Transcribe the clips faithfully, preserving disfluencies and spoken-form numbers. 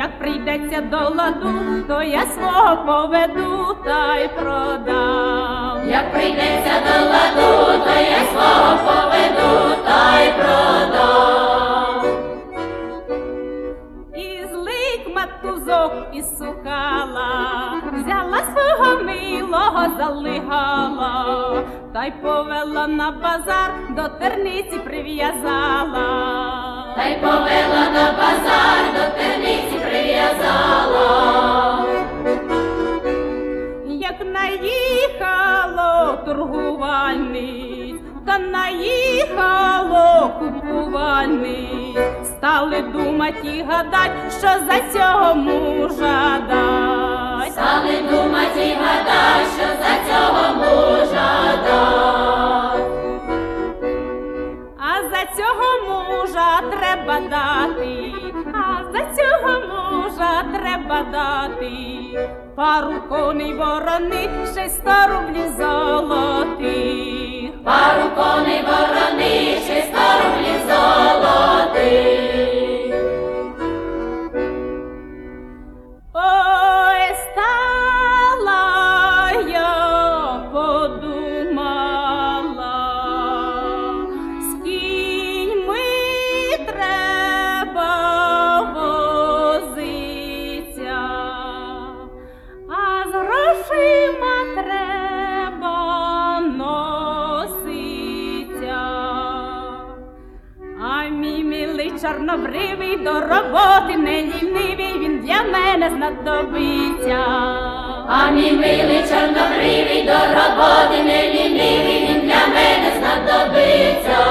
Як прийдеться до ладу, то я свого поведу та й продам. Як прийдеться до ладу, то я свого поведу та й продам. І злик матузок із сухала, взяла свого милого, залигала, та й повела на базар, до терниці прив'язала. Та й повела на базар, до терниці прив'язала. Як наїхало торгувальниць, та наїхало купувальниць, стали думать і гадать, що за цього мужа дать. Стали думать і гадать, що за цього мужа дать. А за цього мужа треба дати, а за цього мужа треба дати пару коней ворони, ще й сто рублів золотих. Пару коней ворони, ще й сто рублів золотих. Ой, стала я подумала, з кіньми треба возиться, а з грошима треба носиться. А мій милий чорнобривий до роботи не лінивий, він для мене знадобиться. А мій милий чорнобривий до роботи не лінивий, він для мене знадобиться.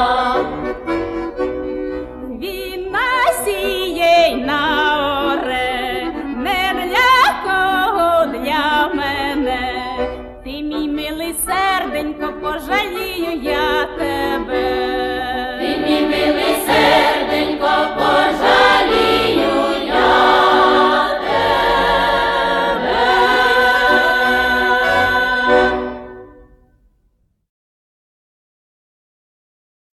Він насіє й наоре, не для кого, для мене. Ти, мій милий серденько, пожалію я тебе.